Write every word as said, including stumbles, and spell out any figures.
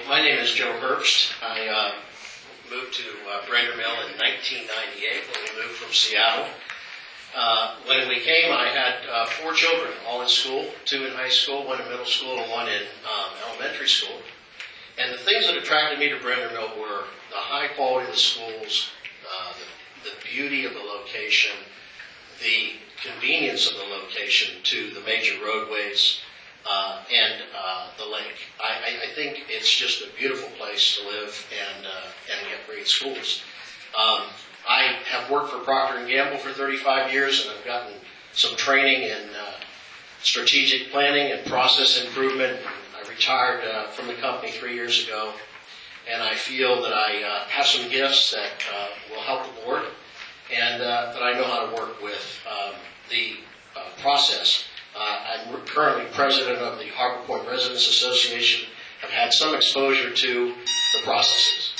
My name is Joe Herbst. I uh, moved to uh, Brander Mill in nineteen ninety-eight when we moved from Seattle. Uh, when we came, I had uh, four children, all in school, two in high school, one in middle school, and one in um, elementary school. And the things that attracted me to Brander Mill were the high quality of the schools, uh, the, the beauty of the location, the convenience of the location to the major roadways, uh, and uh, the lake. I, I think it's just a beautiful place to live, and uh, and we have great schools. Um, I have worked for Procter and Gamble for thirty-five years, and I've gotten some training in uh, strategic planning and process improvement. I retired uh, from the company three years ago, and I feel that I uh, have some gifts that uh, will help the board, and uh, that I know how to work with um, the uh, process. Uh, I'm currently president of the Harbor Point Residents Association. I've had some exposure to the processes.